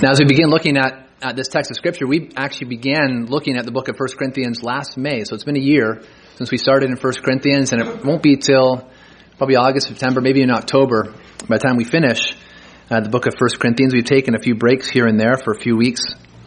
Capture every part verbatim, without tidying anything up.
Now, as we begin looking at, at this text of Scripture, we actually began looking at the book of First Corinthians last May. So it's been a year since we started in First Corinthians, and it won't be till probably August, September, maybe in October by the time we finish uh, the book of First Corinthians. We've taken a few breaks here and there for a few weeks.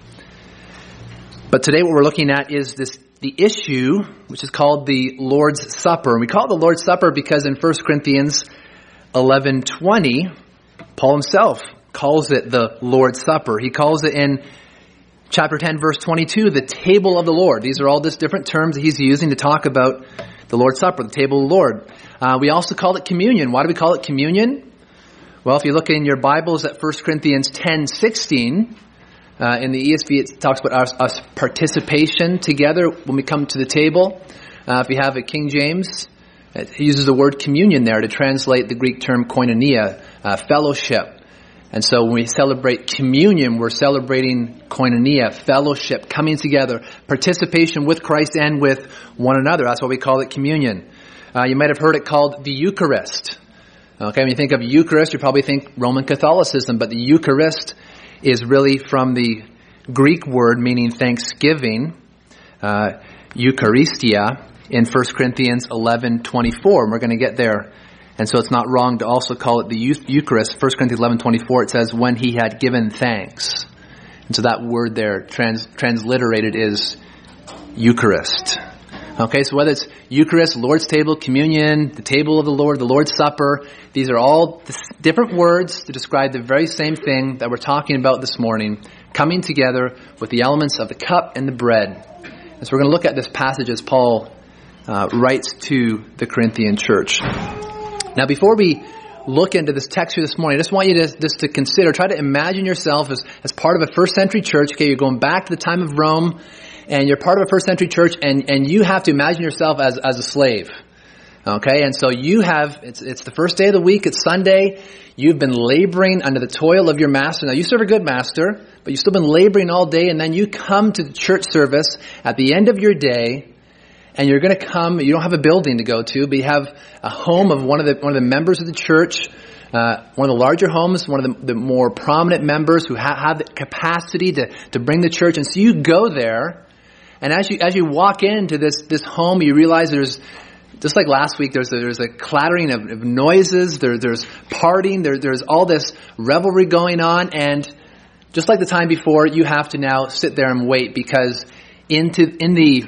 But today what we're looking at is this the issue, which is called the Lord's Supper. And we call it the Lord's Supper because in First Corinthians eleven twenty, Paul himself calls it the Lord's Supper. He calls it in chapter ten, verse twenty-two, the table of the Lord. These are all just different terms that he's using to talk about the Lord's Supper, the table of the Lord. Uh, we also call it communion. Why do we call it communion? Well, if you look in your Bibles at First Corinthians ten sixteen, uh, in the E S V it talks about us, us participation together when we come to the table. Uh, if you have a King James, it uses the word communion there to translate the Greek term koinonia, uh, fellowship. And so when we celebrate communion, we're celebrating koinonia, fellowship, coming together, participation with Christ and with one another. That's why we call it communion. Uh, you might have heard it called the Eucharist. Okay, when you think of Eucharist, you probably think Roman Catholicism, but the Eucharist is really from the Greek word meaning thanksgiving, uh, Eucharistia, in First Corinthians eleven twenty-four. And we're going to get there. And so it's not wrong to also call it the Eucharist. First Corinthians eleven twenty-four, it says, when he had given thanks. And so that word there, trans, transliterated, is Eucharist. Okay, so whether it's Eucharist, Lord's table, communion, the table of the Lord, the Lord's Supper, these are all different words to describe the very same thing that we're talking about this morning, coming together with the elements of the cup and the bread. And so we're going to look at this passage as Paul uh, writes to the Corinthian church. Now, before we look into this text here this morning, I just want you to just to consider, try to imagine yourself as, as part of a first century church. Okay, you're going back to the time of Rome, and you're part of a first century church, and, and you have to imagine yourself as, as a slave. Okay, and so you have, it's, it's the first day of the week, it's Sunday, you've been laboring under the toil of your master. Now, you serve a good master, but you've still been laboring all day, and then you come to the church service at the end of your day, and you're going to come, you don't have a building to go to, but you have a home of one of the one of the members of the church, uh, one of the larger homes, one of the, the more prominent members who ha- have the capacity to, to bring the church. And so you go there, and as you as you walk into this, this home, you realize there's, just like last week, there's a, there's a clattering of, of noises, there, there's partying, there, there's all this revelry going on, and just like the time before, you have to now sit there and wait, because into in the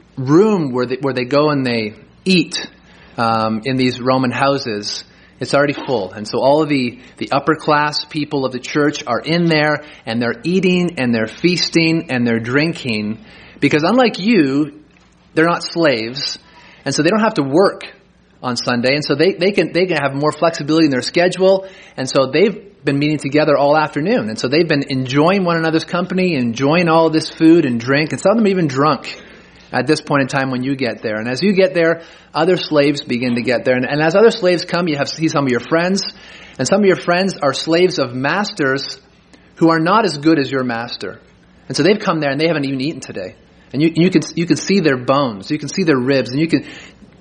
room where they, where they go and they eat um, in these Roman houses, it's already full. And so all of the, the upper class people of the church are in there, and they're eating and they're feasting and they're drinking, because unlike you, they're not slaves, and so they don't have to work on Sunday, and so they, they can they can have more flexibility in their schedule, and so they've been meeting together all afternoon, and so they've been enjoying one another's company, enjoying all of this food and drink, and some of them even drunk at this point in time when you get there. And as you get there, other slaves begin to get there. And, and as other slaves come, you have see some of your friends. And some of your friends are slaves of masters who are not as good as your master. And so they've come there and they haven't even eaten today. And you, you can you can see their bones. You can see their ribs. And you can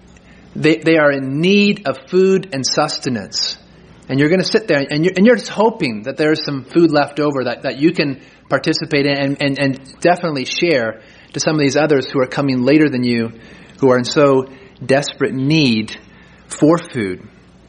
they they are in need of food and sustenance. And you're going to sit there and you're, and you're just hoping that there's some food left over that, that you can participate in and, and, and definitely share to some of these others who are coming later than you, who are in so desperate need for food.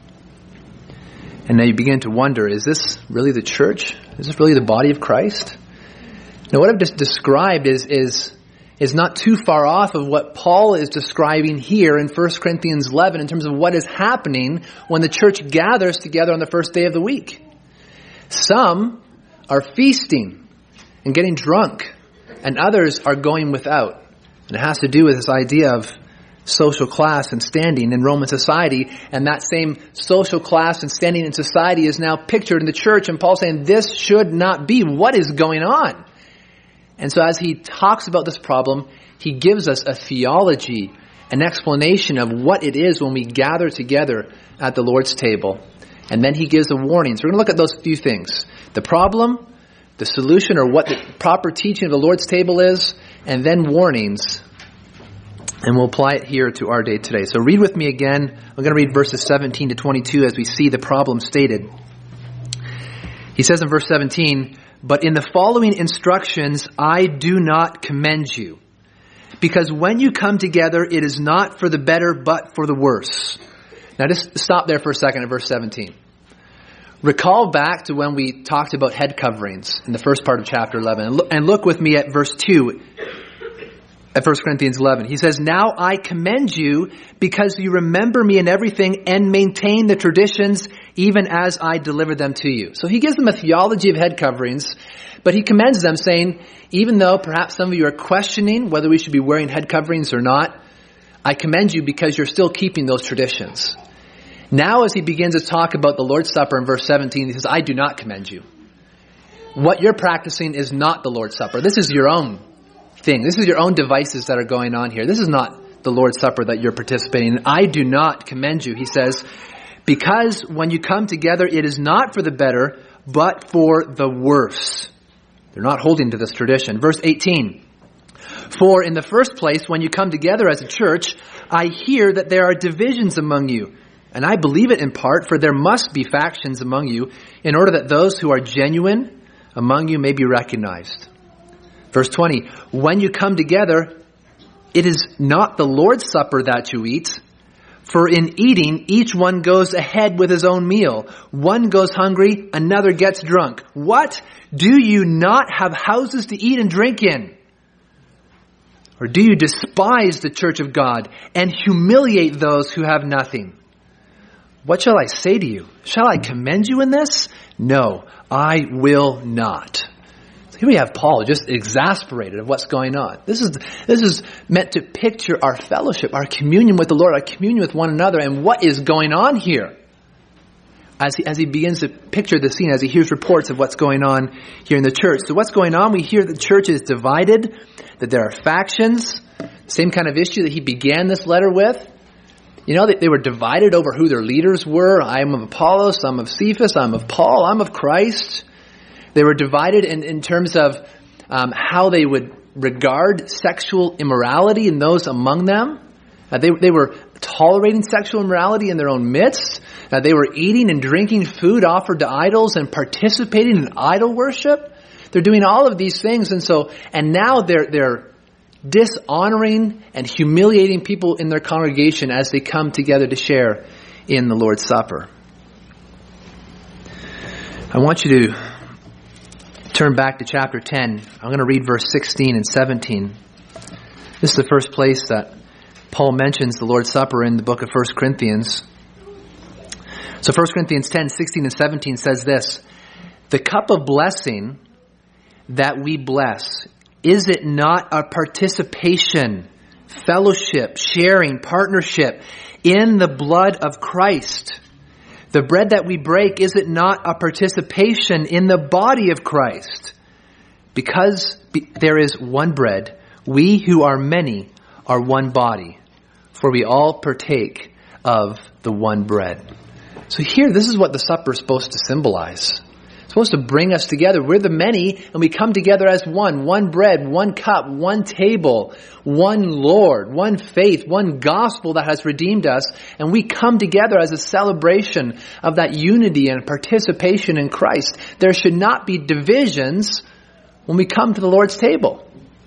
And now you begin to wonder, is this really the church? Is this really the body of Christ? Now what I've just described is, is, is not too far off of what Paul is describing here in First Corinthians eleven in terms of what is happening when the church gathers together on the first day of the week. Some are feasting and getting drunk, and others are going without. And it has to do with this idea of social class and standing in Roman society. And that same social class and standing in society is now pictured in the church. And Paul's saying this should not be. What is going on? And so as he talks about this problem, he gives us a theology, an explanation of what it is when we gather together at the Lord's table. And then he gives a warning. So we're going to look at those few things. The problem, the solution, or what the proper teaching of the Lord's table is, and then warnings. And we'll apply it here to our day today. So read with me again. I'm going to read verses seventeen to twenty-two as we see the problem stated. He says in verse seventeen, "But in the following instructions, I do not commend you. Because when you come together, it is not for the better, but for the worse." Now just stop there for a second at verse seventeen. Recall back to when we talked about head coverings in the first part of chapter eleven. And look, and look with me at verse two at First Corinthians eleven. He says, "Now I commend you because you remember me in everything and maintain the traditions even as I delivered them to you." So he gives them a theology of head coverings, but he commends them, saying, even though perhaps some of you are questioning whether we should be wearing head coverings or not, I commend you because you're still keeping those traditions. Now as he begins to talk about the Lord's Supper in verse seventeen, he says, "I do not commend you. What you're practicing is not the Lord's Supper. This is your own thing. This is your own devices that are going on here. This is not the Lord's Supper that you're participating in. I do not commend you," he says, "because when you come together, it is not for the better, but for the worse." They're not holding to this tradition. Verse eighteen, "For in the first place, when you come together as a church, I hear that there are divisions among you. And I believe it in part, for there must be factions among you, in order that those who are genuine among you may be recognized." Verse twenty, "When you come together, it is not the Lord's Supper that you eat. For in eating, each one goes ahead with his own meal. One goes hungry, another gets drunk. What? Do you not have houses to eat and drink in? Or do you despise the church of God and humiliate those who have nothing? What shall I say to you? Shall I commend you in this? No, I will not." So here we have Paul just exasperated of what's going on. This is, this is meant to picture our fellowship, our communion with the Lord, our communion with one another, and what is going on here. As he, as he begins to picture the scene, as he hears reports of what's going on here in the church. So what's going on? We hear the church is divided, that there are factions, same kind of issue that he began this letter with. You know, they, they were divided over who their leaders were. I am of Apollos, I'm of Cephas, I'm of Paul, I'm of Christ. They were divided in, in terms of um, how they would regard sexual immorality in those among them. Uh, they, they were tolerating sexual immorality in their own midst. Uh, they were eating and drinking food offered to idols and participating in idol worship. They're doing all of these things. And so, and now they're, they're dishonoring and humiliating people in their congregation as they come together to share in the Lord's Supper. I want you to turn back to chapter ten. I'm going to read verse sixteen and seventeen. This is the first place that Paul mentions the Lord's Supper in the book of First Corinthians. So First Corinthians ten, sixteen and seventeen says this, "The cup of blessing that we bless, is it not a participation, fellowship, sharing, partnership in the blood of Christ? The bread that we break, is it not a participation in the body of Christ? Because there is one bread, we who are many are one body, for we all partake of the one bread." So here, this is what the supper is supposed to symbolize. It's supposed to bring us together. We're the many, and we come together as one. One bread, one cup, one table, one Lord, one faith, one gospel that has redeemed us. And we come together as a celebration of that unity and participation in Christ. There should not be divisions when we come to the Lord's table.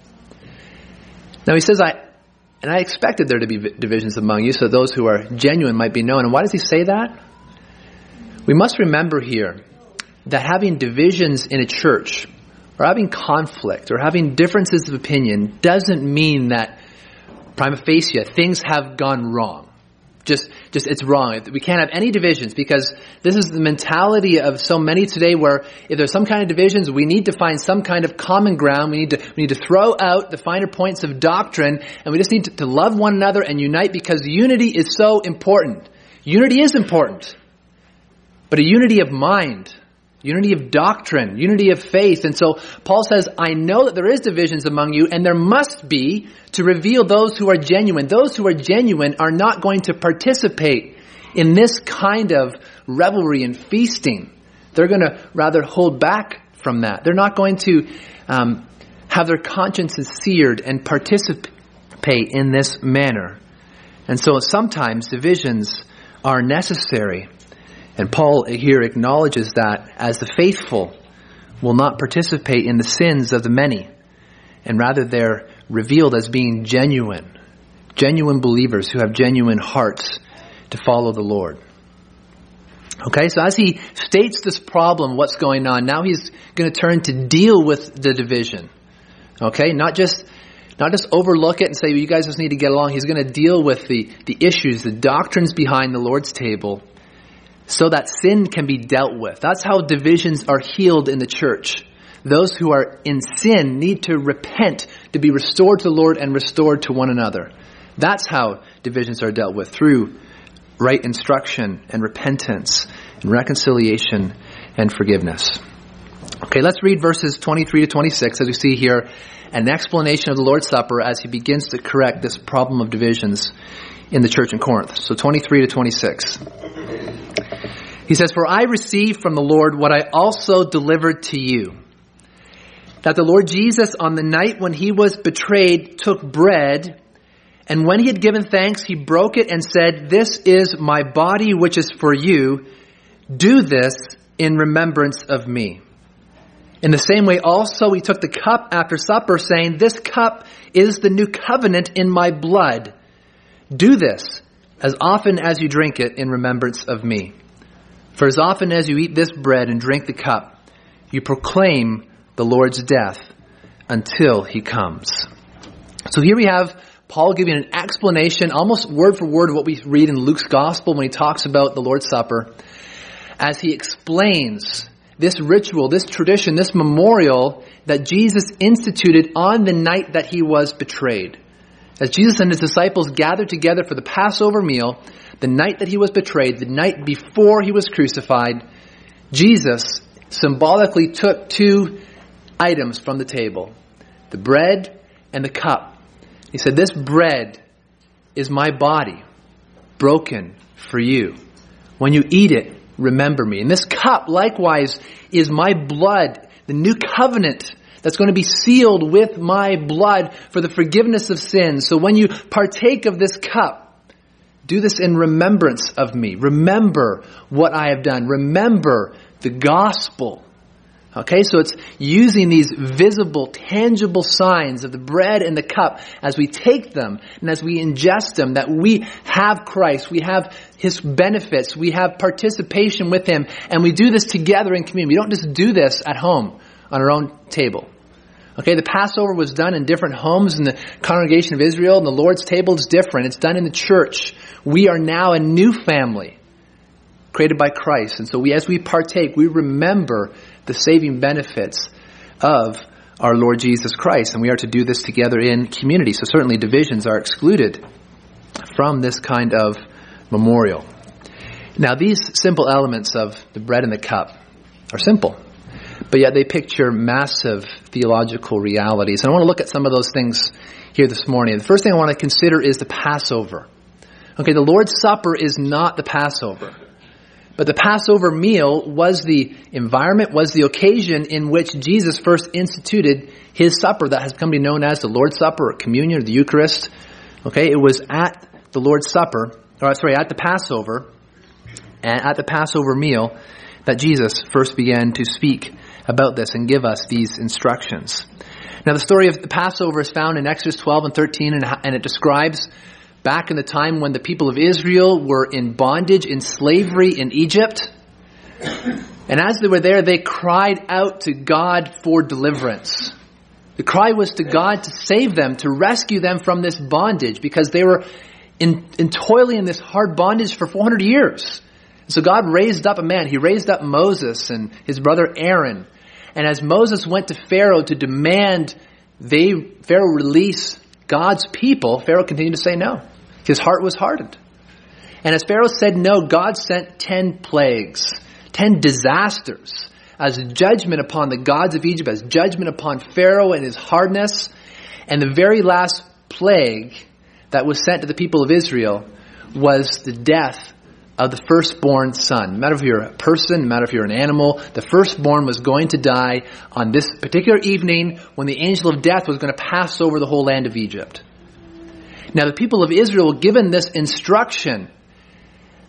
Now he says, I, and I expected there to be divisions among you, so those who are genuine might be known. And why does he say that? We must remember here that having divisions in a church, or having conflict, or having differences of opinion, doesn't mean that prima facie things have gone wrong. Just, just it's wrong. We can't have any divisions, because this is the mentality of so many today, where if there's some kind of divisions, we need to find some kind of common ground. We need to, we need to throw out the finer points of doctrine, and we just need to, to love one another and unite, because unity is so important. Unity is important, but a unity of mind, unity of doctrine, unity of faith. And so Paul says, I know that there is divisions among you, and there must be, to reveal those who are genuine. Those who are genuine are not going to participate in this kind of revelry and feasting. They're going to rather hold back from that. They're not going to um, have their consciences seared and participate in this manner. And so sometimes divisions are necessary. And Paul here acknowledges that as the faithful will not participate in the sins of the many, and rather they're revealed as being genuine, genuine believers who have genuine hearts to follow the Lord. Okay, so as he states this problem, what's going on, now he's going to turn to deal with the division. Okay, not just not just overlook it and say, well, you guys just need to get along. He's going to deal with the, the issues, the doctrines behind the Lord's table, so that sin can be dealt with. That's how divisions are healed in the church. Those who are in sin need to repent to be restored to the Lord and restored to one another. That's how divisions are dealt with, through right instruction and repentance and reconciliation and forgiveness. Okay, let's read verses twenty-three to twenty-six as we see here an explanation of the Lord's Supper as he begins to correct this problem of divisions in the church in Corinth. So twenty-three to twenty-six. He says, "For I received from the Lord what I also delivered to you, that the Lord Jesus, on the night when he was betrayed, took bread, and when he had given thanks, he broke it and said, 'This is my body, which is for you. Do this in remembrance of me.' In the same way also he took the cup after supper, saying, 'This cup is the new covenant in my blood. Do this as often as you drink it in remembrance of me. For as often as you eat this bread and drink the cup, you proclaim the Lord's death until he comes.'" So here we have Paul giving an explanation, almost word for word, of what we read in Luke's gospel when he talks about the Lord's Supper, as he explains this ritual, this tradition, this memorial that Jesus instituted on the night that he was betrayed. As Jesus and his disciples gathered together for the Passover meal, the night that he was betrayed, the night before he was crucified, Jesus symbolically took two items from the table, the bread and the cup. He said, "This bread is my body, broken for you. When you eat it, remember me. And this cup, likewise, is my blood, the new covenant that's going to be sealed with my blood for the forgiveness of sins. So when you partake of this cup, do this in remembrance of me. Remember what I have done. Remember the gospel." Okay, so it's using these visible, tangible signs of the bread and the cup as we take them and as we ingest them, that we have Christ, we have his benefits, we have participation with him, and we do this together in community. We don't just do this at home on our own table. Okay, the Passover was done in different homes in the congregation of Israel, and the Lord's table is different. It's done in the church. We are now a new family created by Christ. And so we, as we partake, we remember the saving benefits of our Lord Jesus Christ. And we are to do this together in community. So certainly divisions are excluded from this kind of memorial. Now, these simple elements of the bread and the cup are simple, but yet they picture massive theological realities. And I want to look at some of those things here this morning. The first thing I want to consider is the Passover. Okay, the Lord's Supper is not the Passover. But the Passover meal was the environment, was the occasion in which Jesus first instituted his supper that has come to be known as the Lord's Supper or communion or the Eucharist. Okay, it was at the Lord's Supper, or sorry, at the Passover, and at the Passover meal that Jesus first began to speak about this and give us these instructions. Now, the story of the Passover is found in Exodus twelve and thirteen, and, and it describes back in the time when the people of Israel were in bondage, in slavery in Egypt. And as they were there, they cried out to God for deliverance. The cry was to God to save them, to rescue them from this bondage, because they were in, in toiling in this hard bondage for four hundred years. So God raised up a man. He raised up Moses and his brother Aaron. And as Moses went to Pharaoh to demand they Pharaoh release God's people, Pharaoh continued to say no. His heart was hardened. And as Pharaoh said no, God sent ten plagues, ten disasters as judgment upon the gods of Egypt, as judgment upon Pharaoh and his hardness. And the very last plague that was sent to the people of Israel was the death of the firstborn son. No matter if you're a person, no matter if you're an animal, the firstborn was going to die on this particular evening when the angel of death was going to pass over the whole land of Egypt. Now, the people of Israel were given this instruction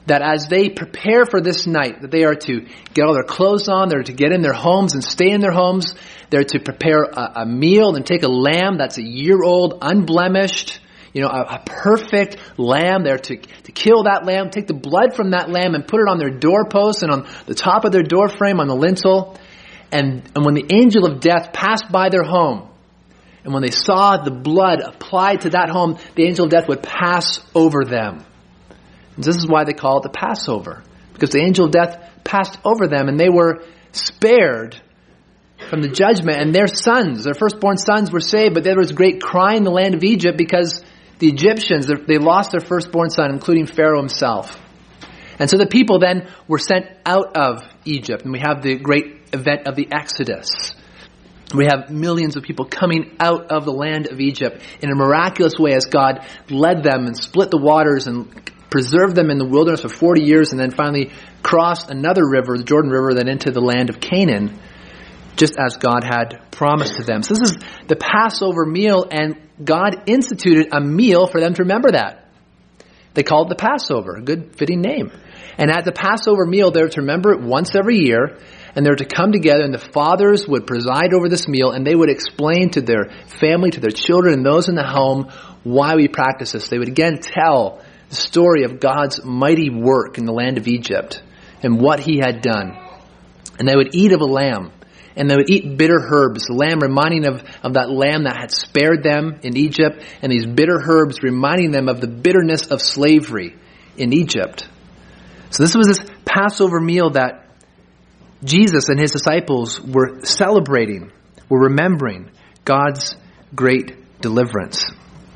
that as they prepare for this night, that they are to get all their clothes on, they're to get in their homes and stay in their homes, they're to prepare a, a meal and take a lamb that's a year old, unblemished, you know, a, a perfect lamb. They're to, to kill that lamb, take the blood from that lamb and put it on their doorpost and on the top of their door frame, on the lintel. And, and when the angel of death passed by their home, and when they saw the blood applied to that home, the angel of death would pass over them. This is why they call it the Passover, because the angel of death passed over them and they were spared from the judgment, and their sons, their firstborn sons, were saved. But there was great cry in the land of Egypt because the Egyptians, they lost their firstborn son, including Pharaoh himself. And so the people then were sent out of Egypt, and we have the great event of the Exodus. We have millions of people coming out of the land of Egypt in a miraculous way as God led them and split the waters and preserved them in the wilderness for forty years, and then finally crossed another river, the Jordan River, then into the land of Canaan, just as God had promised to them. So this is the Passover meal, and God instituted a meal for them to remember that. They called it the Passover, a good fitting name. And at the Passover meal, they're to remember it once every year, and they're to come together, and the fathers would preside over this meal, and they would explain to their family, to their children, and those in the home, why we practice this. They would again tell the story of God's mighty work in the land of Egypt and what he had done. And they would eat of a lamb, and they would eat bitter herbs, the lamb reminding of, of that lamb that had spared them in Egypt, and these bitter herbs reminding them of the bitterness of slavery in Egypt. So this was this Passover meal that Jesus and his disciples were celebrating, were remembering God's great deliverance.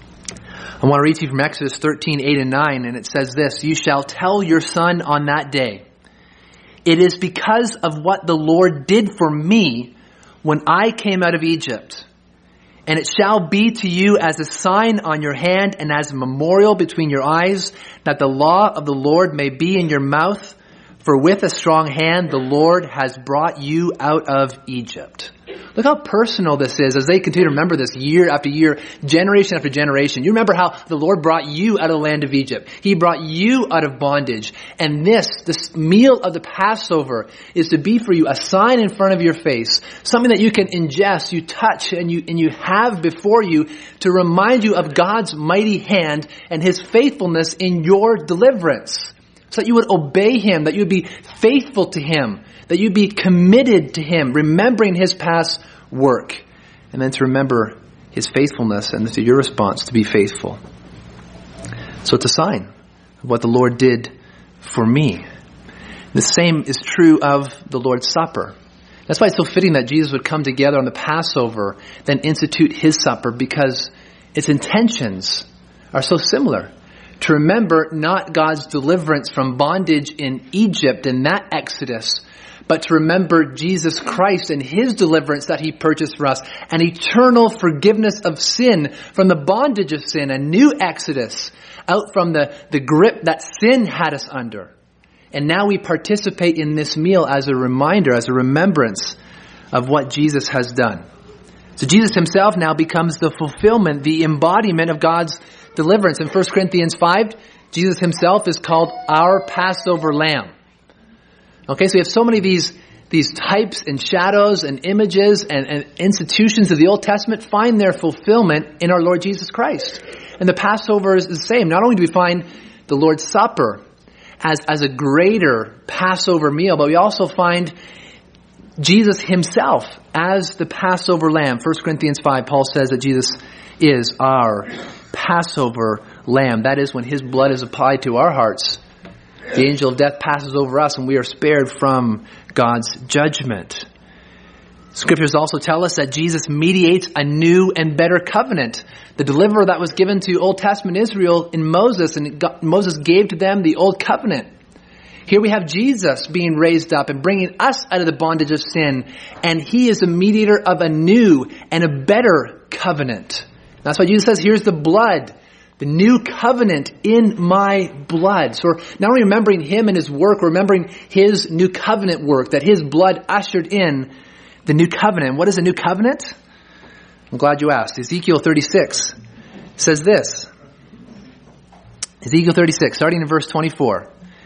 I want to read to you from Exodus thirteen, eight and nine, and it says this: "You shall tell your son on that day, it is because of what the Lord did for me when I came out of Egypt. And it shall be to you as a sign on your hand and as a memorial between your eyes, that the law of the Lord may be in your mouth. For with a strong hand the Lord has brought you out of Egypt." Look how personal this is as they continue to remember this year after year, generation after generation. You remember how the Lord brought you out of the land of Egypt. He brought you out of bondage. And this, this meal of the Passover is to be for you a sign in front of your face, something that you can ingest, you touch, and you, and you have before you to remind you of God's mighty hand and his faithfulness in your deliverance. So that you would obey him, that you would be faithful to him, that you'd be committed to him, remembering his past work, and then to remember his faithfulness and to your response to be faithful. So it's a sign of what the Lord did for me. The same is true of the Lord's Supper. That's why it's so fitting that Jesus would come together on the Passover, then institute his supper, because its intentions are so similar. To remember not God's deliverance from bondage in Egypt and that Exodus, but to remember Jesus Christ and his deliverance that he purchased for us, an eternal forgiveness of sin from the bondage of sin, a new Exodus out from the, the grip that sin had us under. And now we participate in this meal as a reminder, as a remembrance of what Jesus has done. So Jesus himself now becomes the fulfillment, the embodiment of God's deliverance. In First Corinthians five, Jesus himself is called our Passover lamb. Okay, so we have so many of these, these types and shadows and images and, and institutions of the Old Testament find their fulfillment in our Lord Jesus Christ. And the Passover is the same. Not only do we find the Lord's Supper as, as a greater Passover meal, but we also find Jesus himself as the Passover lamb. First Corinthians five, Paul says that Jesus is our Passover lamb. That is, when his blood is applied to our hearts, the angel of death passes over us and we are spared from God's judgment. Scriptures also tell us that Jesus mediates a new and better covenant. The deliverer that was given to Old Testament Israel in Moses, and God, Moses gave to them the Old Covenant. Here we have Jesus being raised up and bringing us out of the bondage of sin, and he is a mediator of a new and a better covenant. That's why Jesus says, here's the blood, the new covenant in my blood. So we're not only remembering him and his work, we're remembering his new covenant work, that his blood ushered in the new covenant. What is a new covenant? I'm glad you asked. Ezekiel thirty-six says this. Ezekiel thirty-six, starting in verse twenty-four.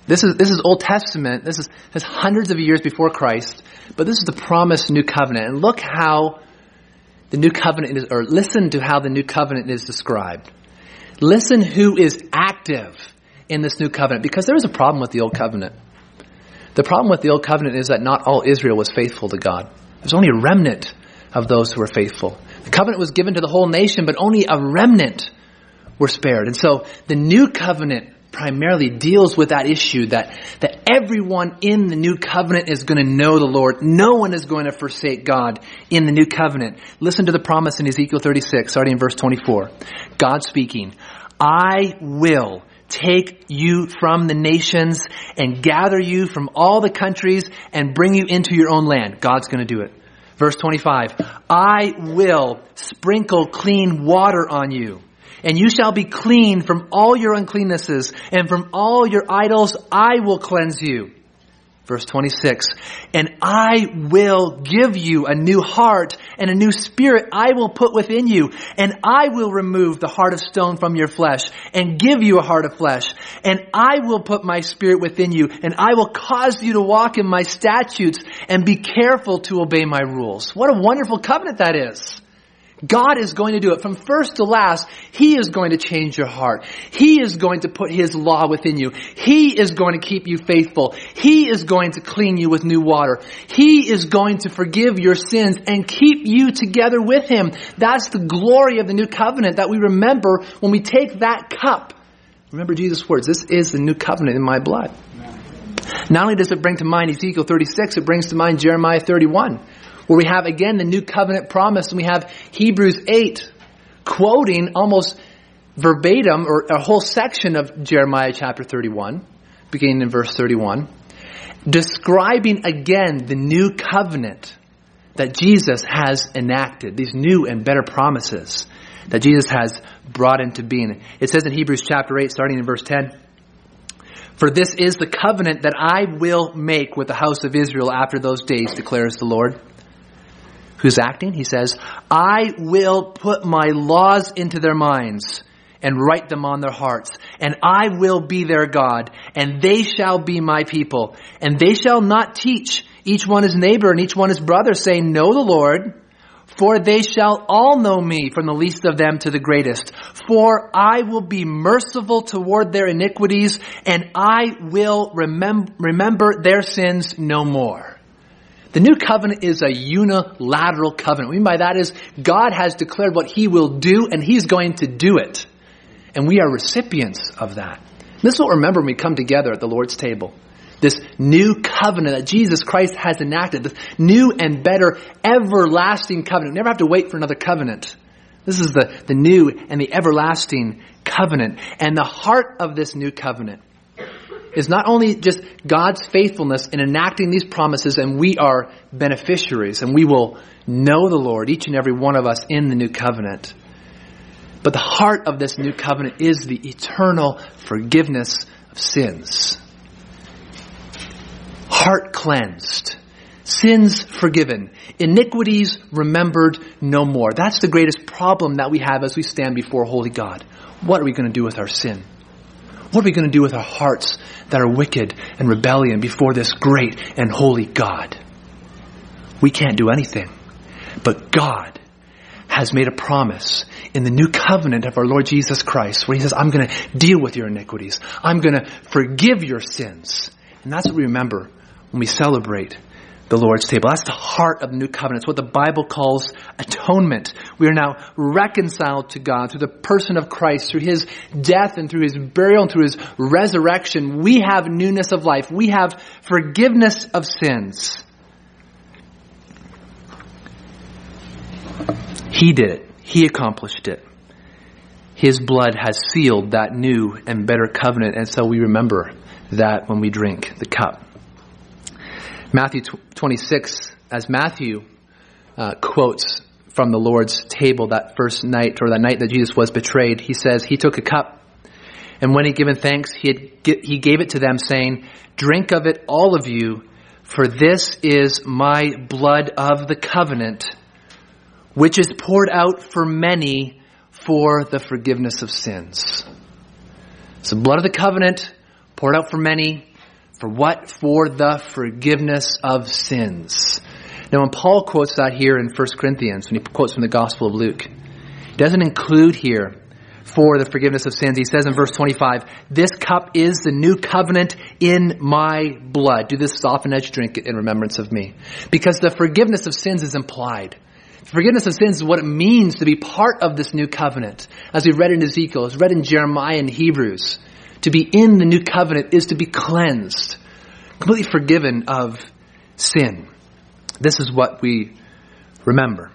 This is this is Old Testament. This is, this is hundreds of years before Christ. But this is the promised new covenant. And look how the new covenant is, or listen to how the new covenant is described. Listen who is active in this new covenant. Because there is a problem with the old covenant. The problem with the old covenant is that not all Israel was faithful to God. There's only a remnant of those who were faithful. The covenant was given to the whole nation, but only a remnant were spared. And so the new covenant primarily deals with that issue that, that everyone in the new covenant is going to know the Lord. No one is going to forsake God in the new covenant. Listen to the promise in Ezekiel thirty-six, starting in verse twenty-four. God speaking, I will take you from the nations and gather you from all the countries and bring you into your own land. God's going to do it. Verse twenty-five, I will sprinkle clean water on you, and you shall be clean from all your uncleannesses, and from all your idols I will cleanse you. Verse twenty-six, and I will give you a new heart, and a new spirit I will put within you, and I will remove the heart of stone from your flesh, and give you a heart of flesh, and I will put my spirit within you, and I will cause you to walk in my statutes, and be careful to obey my rules. What a wonderful covenant that is. God is going to do it from first to last. He is going to change your heart. He is going to put His law within you. He is going to keep you faithful. He is going to clean you with new water. He is going to forgive your sins and keep you together with Him. That's the glory of the new covenant that we remember when we take that cup. Remember Jesus' words, this is the new covenant in my blood. Not only does it bring to mind Ezekiel thirty-six, it brings to mind Jeremiah thirty-one. Where we have, again, the new covenant promise, and we have Hebrews eight quoting almost verbatim, or a whole section of Jeremiah chapter thirty-one, beginning in verse thirty-one, describing again the new covenant that Jesus has enacted, these new and better promises that Jesus has brought into being. It says in Hebrews chapter eight, starting in verse ten, for this is the covenant that I will make with the house of Israel after those days, declares the Lord. Who's acting? He says, I will put my laws into their minds and write them on their hearts. And I will be their God, and they shall be my people. And they shall not teach each one his neighbor and each one his brother, saying, know the Lord, for they shall all know me, from the least of them to the greatest. For I will be merciful toward their iniquities, and I will remem- remember their sins no more. The new covenant is a unilateral covenant. What I mean by that is God has declared what He will do, and He's going to do it. And we are recipients of that. And this is what we remember when we come together at the Lord's table. This new covenant that Jesus Christ has enacted. This new and better everlasting covenant. We never have to wait for another covenant. This is the, the new and the everlasting covenant. And the heart of this new covenant is not only just God's faithfulness in enacting these promises, and we are beneficiaries, and we will know the Lord, each and every one of us, in the new covenant. But the heart of this new covenant is the eternal forgiveness of sins. Heart cleansed. Sins forgiven. Iniquities remembered no more. That's the greatest problem that we have as we stand before holy God. What are we going to do with our sin? What are we going to do with our hearts that are wicked and rebellion before this great and holy God? We can't do anything. But God has made a promise in the new covenant of our Lord Jesus Christ, where He says, I'm going to deal with your iniquities. I'm going to forgive your sins. And that's what we remember when we celebrate the Lord's table. That's the heart of the new covenant. It's what the Bible calls atonement. We are now reconciled to God through the person of Christ, through His death and through His burial and through His resurrection. We have newness of life. We have forgiveness of sins. He did it. He accomplished it. His blood has sealed that new and better covenant, and so we remember that when we drink the cup. Matthew twenty-six, as Matthew uh, quotes from the Lord's table that first night, or that night that Jesus was betrayed, he says, He took a cup, and when He had given thanks, he, had, he gave it to them, saying, drink of it, all of you, for this is my blood of the covenant, which is poured out for many for the forgiveness of sins. So blood of the covenant, poured out for many For what? For the forgiveness of sins. Now when Paul quotes that here in First Corinthians, when he quotes from the Gospel of Luke, he doesn't include here for the forgiveness of sins. He says in verse twenty-five, this cup is the new covenant in my blood. Do this as often as you drink it in remembrance of me. Because the forgiveness of sins is implied. Forgiveness of sins is what it means to be part of this new covenant. As we read in Ezekiel, as read in Jeremiah and Hebrews, to be in the new covenant is to be cleansed, completely forgiven of sin. This is what we remember.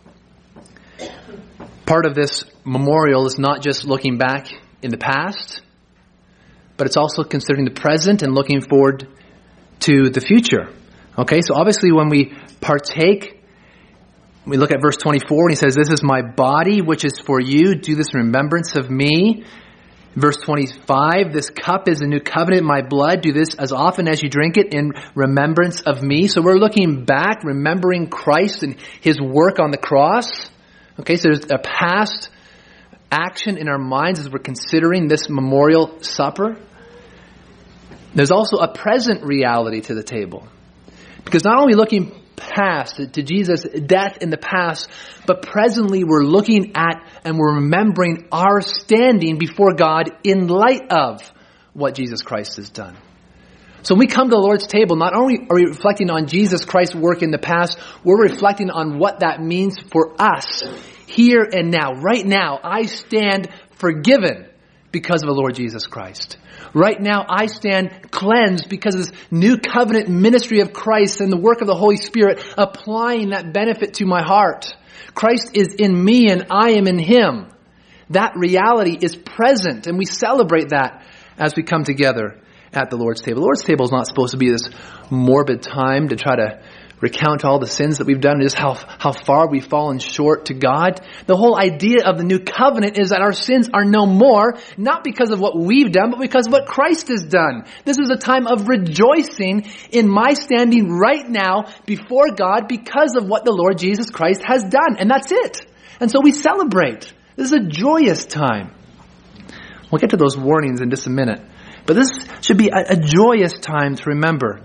Part of this memorial is not just looking back in the past, but it's also considering the present and looking forward to the future. Okay, so obviously when we partake, we look at verse twenty-four and he says, this is my body, which is for you. Do this in remembrance of me. Verse twenty-five, this cup is a new covenant in my blood. Do this as often as you drink it in remembrance of me. So we're looking back, remembering Christ and his work on the cross. Okay, so there's a past action in our minds as we're considering this memorial supper. There's also a present reality to the table. Because not only looking past to Jesus' death in the past, but presently we're looking at and we're remembering our standing before God in light of what Jesus Christ has done. So when we come to the Lord's table, not only are we reflecting on Jesus Christ's work in the past, we're reflecting on what that means for us here and now. Right now, I stand forgiven because of the Lord Jesus Christ. Right now, I stand cleansed because of this new covenant ministry of Christ and the work of the Holy Spirit applying that benefit to my heart. Christ is in me and I am in him. That reality is present, and we celebrate that as we come together at the Lord's table. The Lord's table is not supposed to be this morbid time to try to recount all the sins that we've done and just how, how far we've fallen short to God. The whole idea of the new covenant is that our sins are no more, not because of what we've done, but because of what Christ has done. This is a time of rejoicing in my standing right now before God because of what the Lord Jesus Christ has done. And that's it. And so we celebrate. This is a joyous time. We'll get to those warnings in just a minute. But this should be a, a joyous time to remember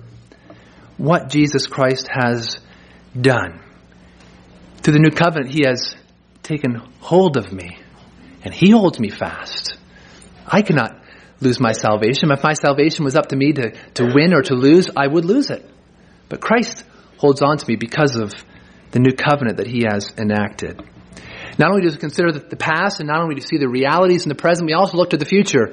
what Jesus Christ has done. Through the new covenant, he has taken hold of me, and he holds me fast. I cannot lose my salvation. If my salvation was up to me to, to win or to lose, I would lose it. But Christ holds on to me because of the new covenant that he has enacted. Not only do we consider the past, and not only do we see the realities in the present, we also look to the future.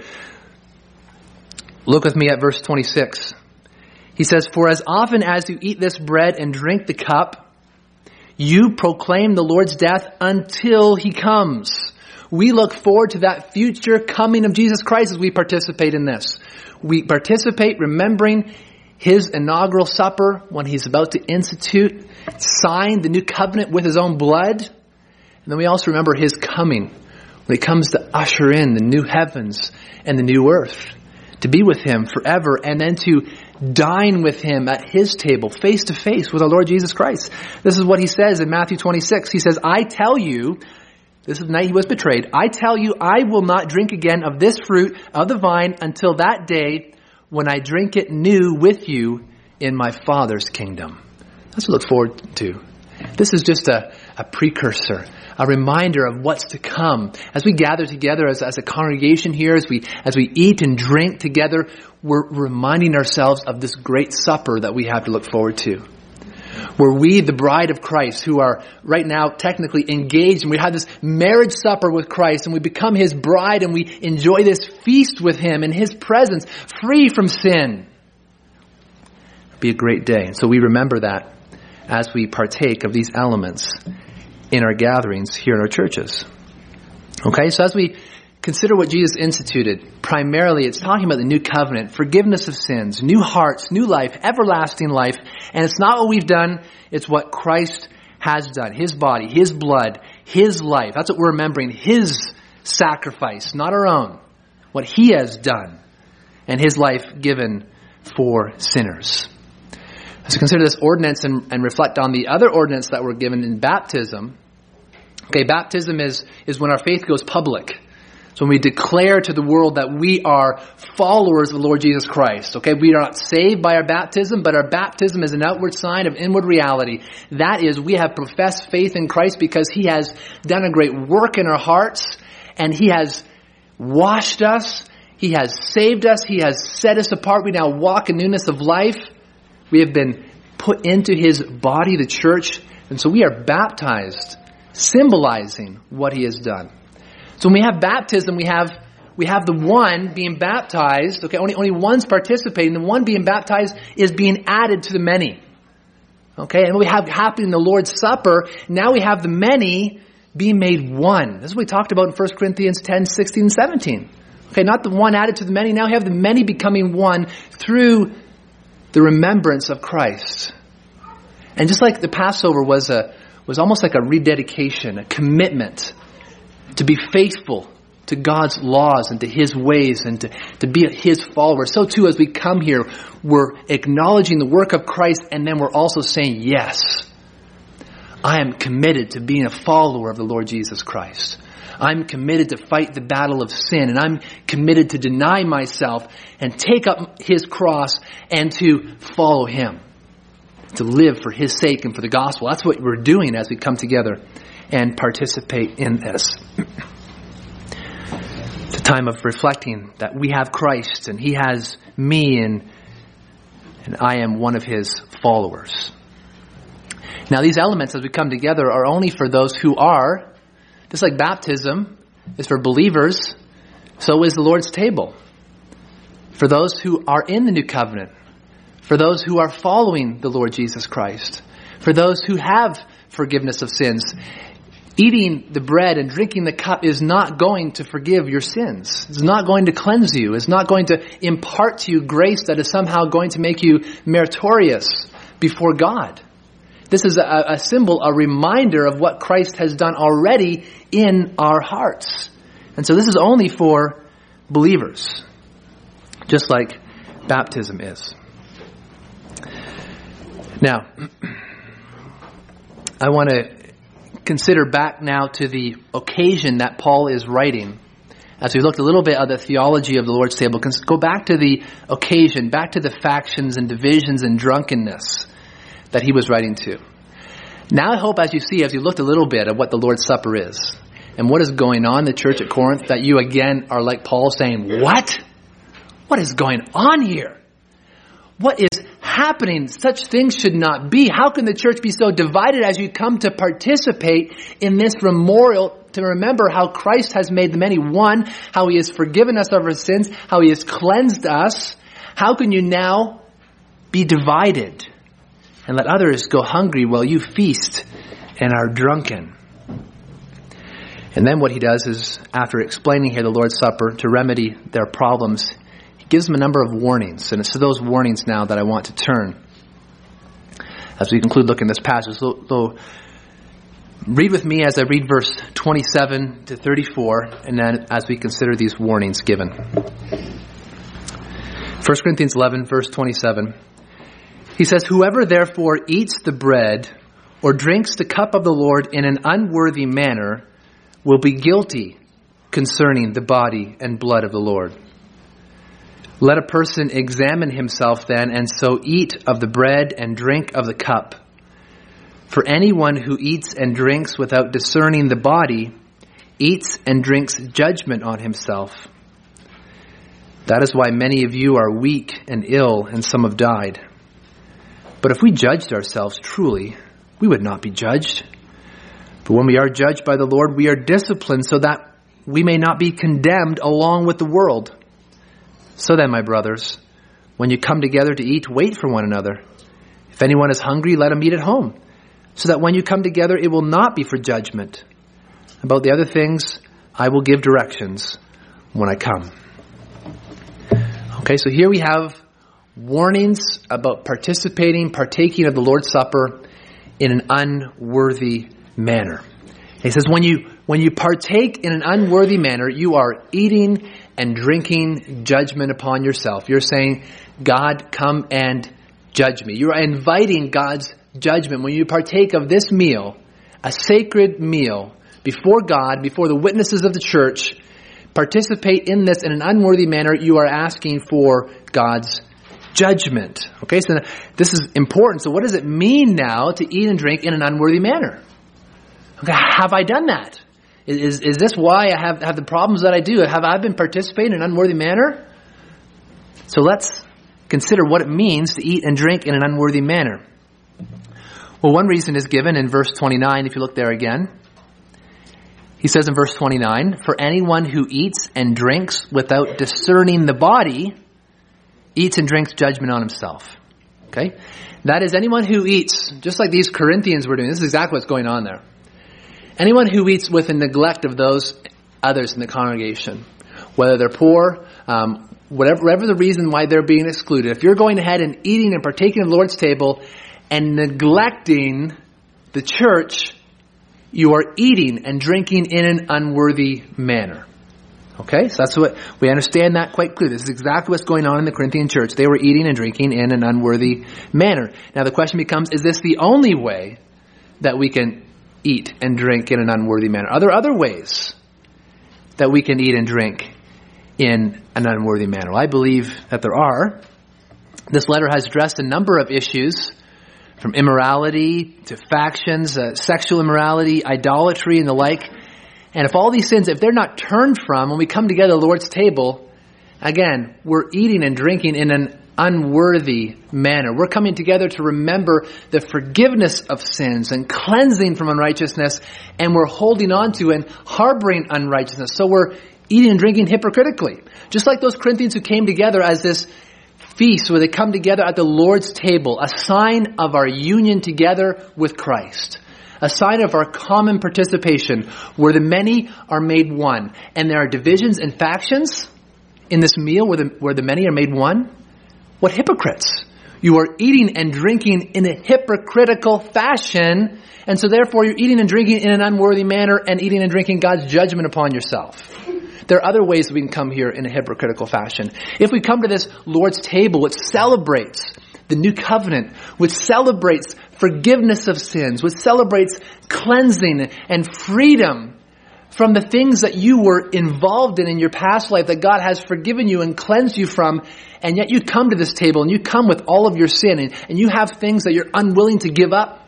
Look with me at verse twenty-six. He says, for as often as you eat this bread and drink the cup, you proclaim the Lord's death until he comes. We look forward to that future coming of Jesus Christ as we participate in this. We participate remembering his inaugural supper when he's about to institute, sign the new covenant with his own blood. And then we also remember his coming when he comes to usher in the new heavens and the new earth, to be with him forever, and then to dine with him at his table, face to face with our Lord Jesus Christ. This is what he says in Matthew twenty-six. He says, I tell you, this is the night he was betrayed, I tell you, I will not drink again of this fruit of the vine until that day when I drink it new with you in my Father's kingdom. That's what we look forward to. This is just a, a precursor, a reminder of what's to come. As we gather together as, as a congregation here, as we as we eat and drink together, we're reminding ourselves of this great supper that we have to look forward to. Where we, the bride of Christ, who are right now technically engaged, and we have this marriage supper with Christ, and we become his bride, and we enjoy this feast with him in his presence, free from sin. It'll be a great day. And so we remember that as we partake of these elements in our gatherings here in our churches. Okay, so as we consider what Jesus instituted, primarily it's talking about the new covenant, forgiveness of sins, new hearts, new life, everlasting life. And it's not what we've done, it's what Christ has done. His body, his blood, his life. That's what we're remembering, his sacrifice, not our own. What he has done and his life given for sinners. As we consider this ordinance and, and reflect on the other ordinance that we're given in baptism. Okay, baptism is, is when our faith goes public. So when we declare to the world that we are followers of the Lord Jesus Christ, okay, we are not saved by our baptism, but our baptism is an outward sign of inward reality. That is, we have professed faith in Christ because He has done a great work in our hearts, and He has washed us, He has saved us, He has set us apart. We now walk in newness of life. We have been put into His body, the church, and so we are baptized, symbolizing what He has done. So when we have baptism, we have we have the one being baptized. Okay, only only one's participating. The one being baptized is being added to the many. Okay, and what we have happening in the Lord's Supper, now we have the many being made one. This is what we talked about in First Corinthians ten, sixteen, and seventeen. Okay, not the one added to the many. Now we have the many becoming one through the remembrance of Christ. And just like the Passover was a was almost like a rededication, a commitment to be faithful to God's laws and to His ways and to, to be His follower. So too, as we come here, we're acknowledging the work of Christ, and then we're also saying, yes, I am committed to being a follower of the Lord Jesus Christ. I'm committed to fight the battle of sin, and I'm committed to deny myself and take up His cross and to follow Him, to live for His sake and for the gospel. That's what we're doing as we come together and participate in this. It's a time of reflecting that we have Christ and He has me, and, and I am one of His followers. Now these elements as we come together are only for those who are, just like baptism is for believers, so is the Lord's table. For those who are in the new covenant, for those who are following the Lord Jesus Christ, for those who have forgiveness of sins. Eating the bread and drinking the cup is not going to forgive your sins. It's not going to cleanse you. It's not going to impart to you grace that is somehow going to make you meritorious before God. This is a, a symbol, a reminder of what Christ has done already in our hearts. And so this is only for believers, just like baptism is. Now, I want to consider back now to the occasion that Paul is writing. As we looked a little bit at the theology of the Lord's table, go back to the occasion, back to the factions and divisions and drunkenness that he was writing to. Now I hope as you see, as you looked a little bit at what the Lord's Supper is and what is going on in the church at Corinth, that you again are like Paul saying, what? What is going on here? What is happening? Such things should not be. How can the church be so divided as you come to participate in this memorial to remember how Christ has made the many one, how He has forgiven us of our sins, how He has cleansed us? How can you now be divided and let others go hungry while you feast and are drunken? And then what he does is, after explaining here the Lord's Supper to remedy their problems, he gives them a number of warnings. And it's to those warnings now that I want to turn as we conclude looking at this passage. So, so read with me as I read verse twenty-seven to thirty-four, and then as we consider these warnings given. First Corinthians eleven, verse twenty-seven. He says, "Whoever therefore eats the bread or drinks the cup of the Lord in an unworthy manner will be guilty concerning the body and blood of the Lord. Let a person examine himself then, and so eat of the bread and drink of the cup. For anyone who eats and drinks without discerning the body eats and drinks judgment on himself. That is why many of you are weak and ill, and some have died. But if we judged ourselves truly, we would not be judged. But when we are judged by the Lord, we are disciplined so that we may not be condemned along with the world. So then, my brothers, when you come together to eat, wait for one another. If anyone is hungry, let him eat at home, so that when you come together, it will not be for judgment. About the other things, I will give directions when I come." Okay, so here we have warnings about participating, partaking of the Lord's Supper in an unworthy manner. He says, when you when you partake in an unworthy manner, you are eating and drinking judgment upon yourself. You're saying, God, come and judge me. You're inviting God's judgment when you partake of this meal, a sacred meal, before God, before the witnesses of the church, participate in this in an unworthy manner, you are asking for God's judgment. Okay, so this is important. So what does it mean now to eat and drink in an unworthy manner? Okay, have I done that? Is, is this why I have, have the problems that I do? Have I been participating in an unworthy manner? So let's consider what it means to eat and drink in an unworthy manner. Well, one reason is given in verse twenty-nine, if you look there again. He says in verse twenty-nine, "For anyone who eats and drinks without discerning the body eats and drinks judgment on himself." Okay? That is, anyone who eats, just like these Corinthians were doing, this is exactly what's going on there. Anyone who eats with a neglect of those others in the congregation, whether they're poor, um, whatever, whatever the reason why they're being excluded, if you're going ahead and eating and partaking of the Lord's table and neglecting the church, you are eating and drinking in an unworthy manner. Okay, so that's what we understand that quite clearly. This is exactly what's going on in the Corinthian church. They were eating and drinking in an unworthy manner. Now the question becomes, is this the only way that we can eat and drink in an unworthy manner? Are there other ways that we can eat and drink in an unworthy manner? Well, I believe that there are. This letter has addressed a number of issues, from immorality to factions, uh, sexual immorality, idolatry, and the like. And if all these sins, if they're not turned from, when we come together at the Lord's table, again, we're eating and drinking in an unworthy manner. We're coming together to remember the forgiveness of sins and cleansing from unrighteousness, and we're holding on to and harboring unrighteousness. So we're eating and drinking hypocritically. Just like those Corinthians who came together as this feast where they come together at the Lord's table, a sign of our union together with Christ. A sign of our common participation, where the many are made one. And there are divisions and factions in this meal where the, where the many are made one. What hypocrites! You are eating and drinking in a hypocritical fashion, and so therefore you're eating and drinking in an unworthy manner and eating and drinking God's judgment upon yourself. There are other ways that we can come here in a hypocritical fashion. If we come to this Lord's table, which celebrates the new covenant, which celebrates forgiveness of sins, which celebrates cleansing and freedom from the things that you were involved in in your past life that God has forgiven you and cleansed you from, and yet you come to this table and you come with all of your sin and, and you have things that you're unwilling to give up.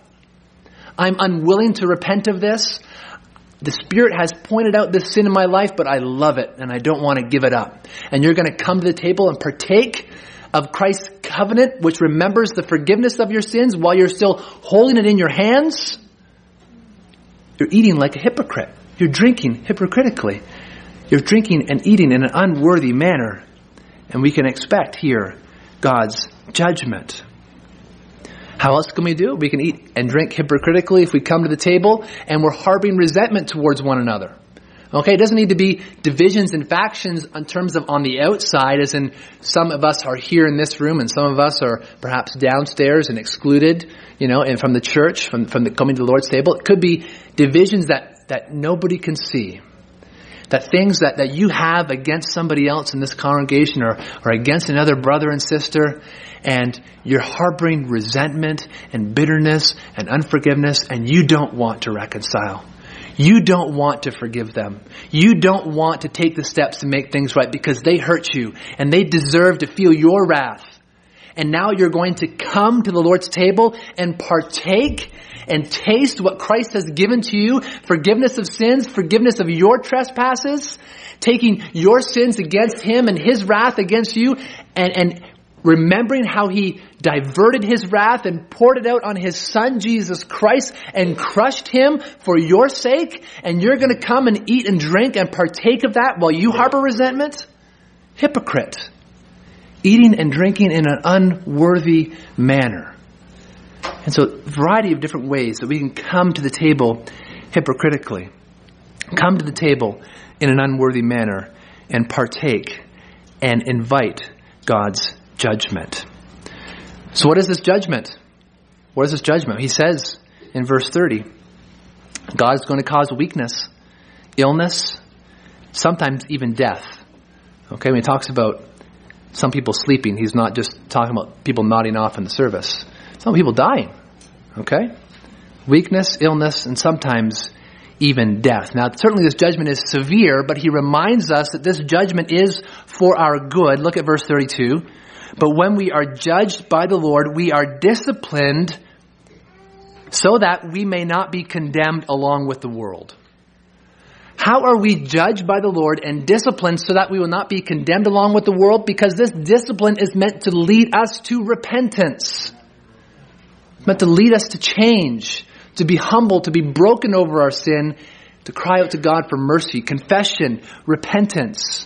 I'm unwilling to repent of this. The Spirit has pointed out this sin in my life, but I love it and I don't want to give it up. And you're going to come to the table and partake of Christ's covenant, which remembers the forgiveness of your sins while you're still holding it in your hands. You're eating like a hypocrite. You're drinking hypocritically. You're drinking and eating in an unworthy manner. And we can expect here God's judgment. How else can we do it? We can eat and drink hypocritically if we come to the table and we're harboring resentment towards one another. Okay, it doesn't need to be divisions and factions in terms of on the outside, as in some of us are here in this room and some of us are perhaps downstairs and excluded, you know, and from the church, from, from the coming to the Lord's table. It could be divisions that, that nobody can see. That things that, that you have against somebody else in this congregation or, or against another brother and sister, and you're harboring resentment and bitterness and unforgiveness, and you don't want to reconcile. You don't want to forgive them. You don't want to take the steps to make things right because they hurt you and they deserve to feel your wrath. And now you're going to come to the Lord's table and partake and taste what Christ has given to you. Forgiveness of sins, forgiveness of your trespasses, taking your sins against Him and His wrath against you, and, and remembering how He diverted His wrath and poured it out on His Son, Jesus Christ, and crushed Him for your sake. And you're going to come and eat and drink and partake of that while you harbor resentment? Hypocrite. Eating and drinking in an unworthy manner. And so a variety of different ways that we can come to the table hypocritically. Come to the table in an unworthy manner and partake and invite God's judgment. So what is this judgment? What is this judgment? He says in verse thirty, God is going to cause weakness, illness, sometimes even death. Okay, when he talks about some people sleeping, he's not just talking about people nodding off in the service. Some people dying. Okay? Weakness, illness, and sometimes even death. Now, certainly this judgment is severe, but he reminds us that this judgment is for our good. Look at verse thirty-two. But when we are judged by the Lord, we are disciplined so that we may not be condemned along with the world. How are we judged by the Lord and disciplined so that we will not be condemned along with the world? Because this discipline is meant to lead us to repentance. It's meant to lead us to change, to be humble, to be broken over our sin, to cry out to God for mercy, confession, repentance.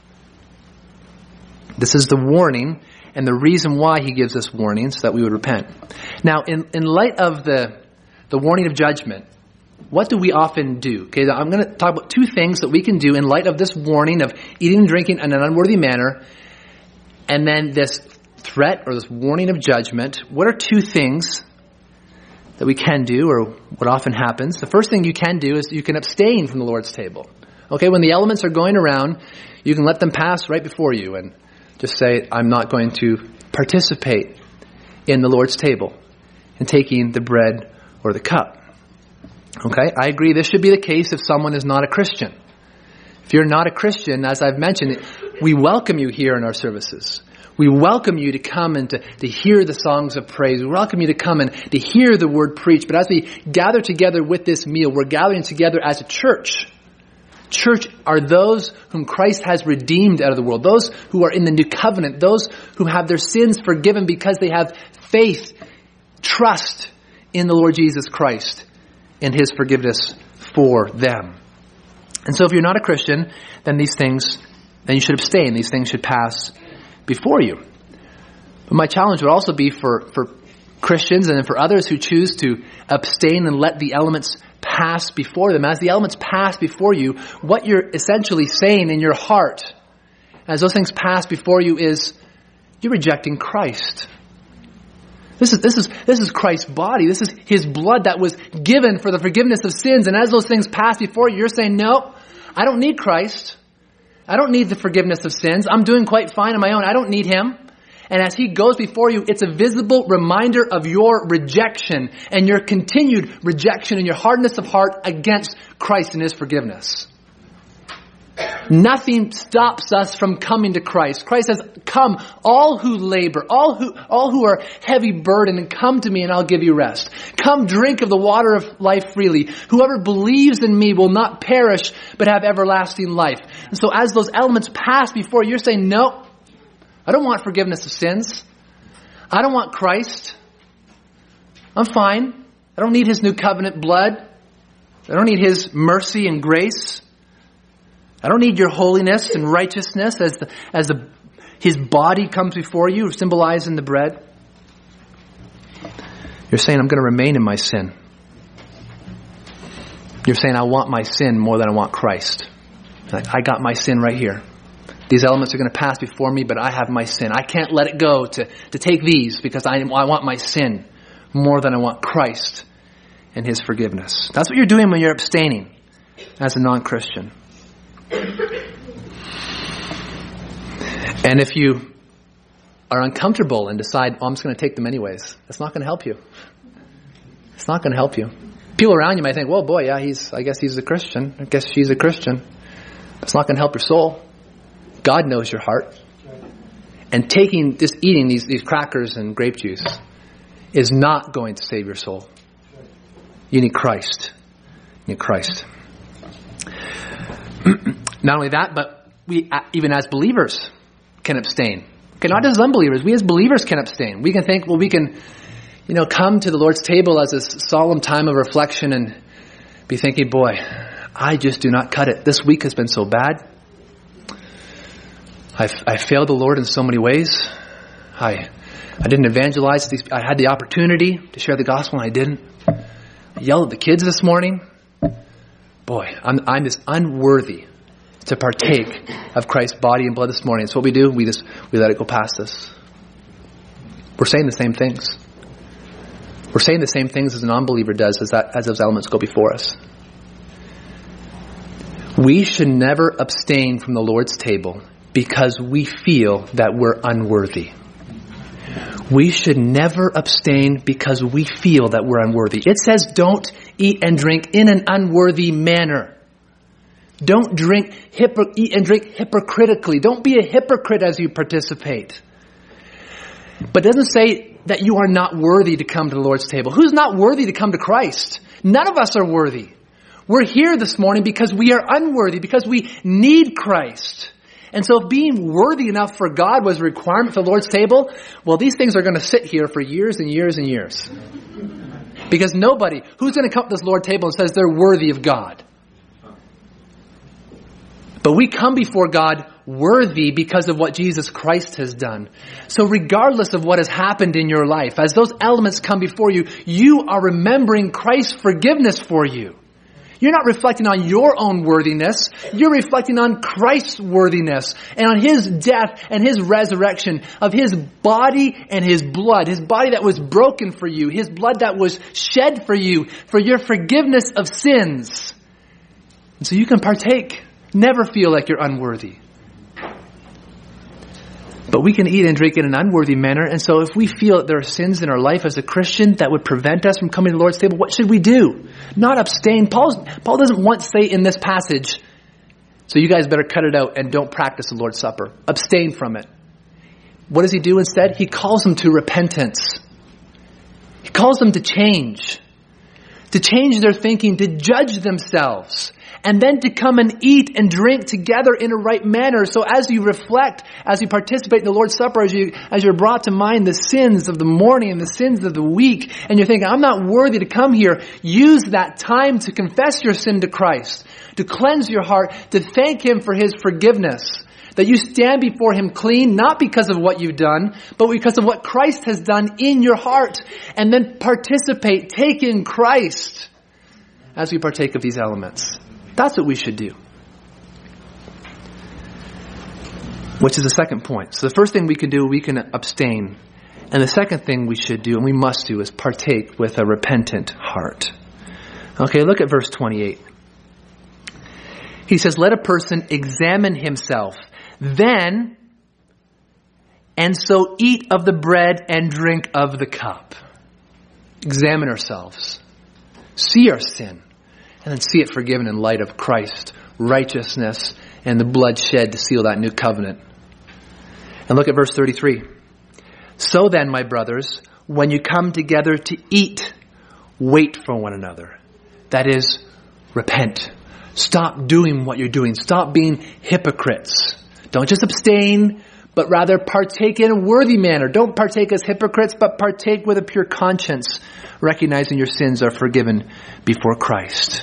This is the warning and the reason why he gives us warnings, so that we would repent. Now, in, in light of the, the warning of judgment, what do we often do? Okay, I'm going to talk about two things that we can do in light of this warning of eating and drinking in an unworthy manner, and then this threat or this warning of judgment. What are two things that we can do, or what often happens? The first thing you can do is you can abstain from the Lord's table. Okay, when the elements are going around, you can let them pass right before you and just say, I'm not going to participate in the Lord's table in taking the bread or the cup. Okay, I agree this should be the case if someone is not a Christian. If you're not a Christian, as I've mentioned, we welcome you here in our services. We welcome you to come and to, to hear the songs of praise. We welcome you to come and to hear the word preached. But as we gather together with this meal, we're gathering together as a church. Church are those whom Christ has redeemed out of the world. Those who are in the new covenant. Those who have their sins forgiven because they have faith, trust in the Lord Jesus Christ and his forgiveness for them. And so if you're not a Christian, then these things, then you should abstain. These things should pass before you. But my challenge would also be for, for Christians and then for others who choose to abstain and let the elements pass before them. As the elements pass before you, what you're essentially saying in your heart as those things pass before you is you're rejecting Christ. This is, this is, this is Christ's body. This is his blood that was given for the forgiveness of sins. And as those things pass before you, you're saying, no, I don't need Christ. I don't need the forgiveness of sins. I'm doing quite fine on my own. I don't need him. And as he goes before you, it's a visible reminder of your rejection and your continued rejection and your hardness of heart against Christ and his forgiveness. Nothing stops us from coming to Christ. Christ says, come, all who labor, all who, all who are heavy burdened, and come to me and I'll give you rest. Come drink of the water of life freely. Whoever believes in me will not perish, but have everlasting life. And so as those elements pass before you, you're saying, no, I don't want forgiveness of sins. I don't want Christ. I'm fine. I don't need his new covenant blood. I don't need his mercy and grace. I don't need your holiness and righteousness as the, as the, his body comes before you, symbolized in the bread. You're saying, I'm going to remain in my sin. You're saying, I want my sin more than I want Christ. Like, I got my sin right here. These elements are going to pass before me, but I have my sin. I can't let it go to, to take these because I, I want my sin more than I want Christ and his forgiveness. That's what you're doing when you're abstaining as a non-Christian. And if you are uncomfortable and decide, oh, I'm just going to take them anyways, that's not going to help you. It's not going to help you. People around you might think, well, boy, yeah, he's, I guess he's a Christian. I guess she's a Christian. It's not going to help your soul. God knows your heart. And taking, just eating these, these crackers and grape juice is not going to save your soul. You need Christ. You need Christ. Not only that, but we, even as believers, can abstain. Okay, not as unbelievers. We as believers can abstain. We can think, well, we can, you know, come to the Lord's table as a solemn time of reflection and be thinking, boy, I just do not cut it. This week has been so bad. I've, I failed the Lord in so many ways. I I didn't evangelize. These, I had the opportunity to share the gospel and I didn't. I yelled at the kids this morning. Boy, I'm, I'm just unworthy to partake of Christ's body and blood this morning. It's what we do. We just we let it go past us. We're saying the same things. We're saying the same things as a non-believer does as that as those elements go before us. We should never abstain from the Lord's table because we feel that we're unworthy. We should never abstain because we feel that we're unworthy. It says don't eat and drink in an unworthy manner. Don't drink, hypo- eat and drink hypocritically. Don't be a hypocrite as you participate. But it doesn't say that you are not worthy to come to the Lord's table. Who's not worthy to come to Christ? None of us are worthy. We're here this morning because we are unworthy, because we need Christ. And so if being worthy enough for God was a requirement for the Lord's table, well, these things are going to sit here for years and years and years. Because nobody, who's going to come to this Lord's table and says they're worthy of God? But we come before God worthy because of what Jesus Christ has done. So regardless of what has happened in your life, as those elements come before you, you are remembering Christ's forgiveness for you. You're not reflecting on your own worthiness. You're reflecting on Christ's worthiness and on His death and His resurrection, of His body and His blood. His body that was broken for you. His blood that was shed for you, for your forgiveness of sins. And so you can partake. Never feel like you're unworthy. But we can eat and drink in an unworthy manner. And so if we feel that there are sins in our life as a Christian that would prevent us from coming to the Lord's table, what should we do? Not abstain. Paul's, Paul doesn't once say in this passage, so you guys better cut it out and don't practice the Lord's Supper. Abstain from it. What does he do instead? He calls them to repentance. He calls them to change. To change their thinking, to judge themselves. And then to come and eat and drink together in a right manner. So as you reflect, as you participate in the Lord's Supper, as you as you're brought to mind the sins of the morning and the sins of the week, and you're thinking, I'm not worthy to come here, use that time to confess your sin to Christ, to cleanse your heart, to thank Him for His forgiveness. That you stand before Him clean, not because of what you've done, but because of what Christ has done in your heart. And then participate, take in Christ as we partake of these elements. That's what we should do. Which is the second point. So the first thing we can do, we can abstain. And the second thing we should do, and we must do, is partake with a repentant heart. Okay, look at verse twenty-eight. He says, let a person examine himself, then, and so eat of the bread and drink of the cup. Examine ourselves. See our sin. And then see it forgiven in light of Christ's righteousness and the blood shed to seal that new covenant. And look at verse thirty-three. So then, my brothers, when you come together to eat, wait for one another. That is, repent. Stop doing what you're doing. Stop being hypocrites. Don't just abstain, but rather partake in a worthy manner. Don't partake as hypocrites, but partake with a pure conscience, recognizing your sins are forgiven before Christ.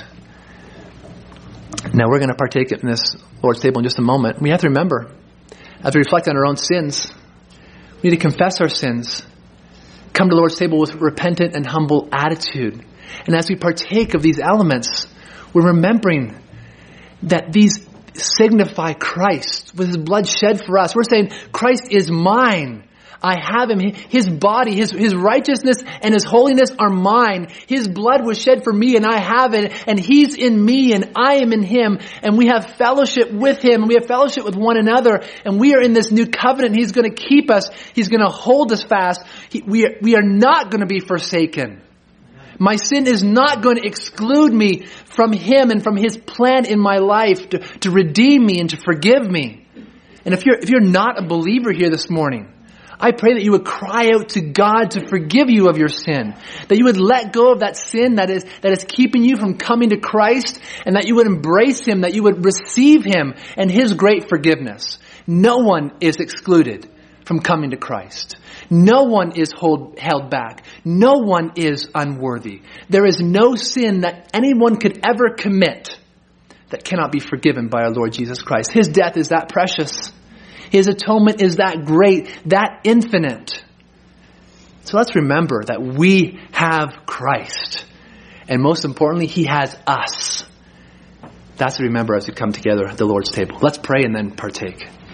Now we're going to partake in this Lord's table in just a moment. We have to remember, as we reflect on our own sins, we need to confess our sins. Come to the Lord's table with repentant and humble attitude. And as we partake of these elements, we're remembering that these signify Christ with His blood shed for us. We're saying, Christ is mine. I have Him. His body, His, His righteousness and His holiness are mine. His blood was shed for me and I have it. And He's in me and I am in Him. And we have fellowship with Him. And we have fellowship with one another. And we are in this new covenant. He's going to keep us. He's going to hold us fast. He, we, are, we are not going to be forsaken. My sin is not going to exclude me from Him and from His plan in my life to, to redeem me and to forgive me. And if you're, if you're not a believer here this morning, I pray that you would cry out to God to forgive you of your sin. That you would let go of that sin that is, that is keeping you from coming to Christ, and that you would embrace Him, that you would receive Him and His great forgiveness. No one is excluded from coming to Christ. No one is hold, held back. No one is unworthy. There is no sin that anyone could ever commit that cannot be forgiven by our Lord Jesus Christ. His death is that precious. His atonement is that great, that infinite. So let's remember that we have Christ. And most importantly, He has us. That's what we remember as we come together at the Lord's table. Let's pray and then partake.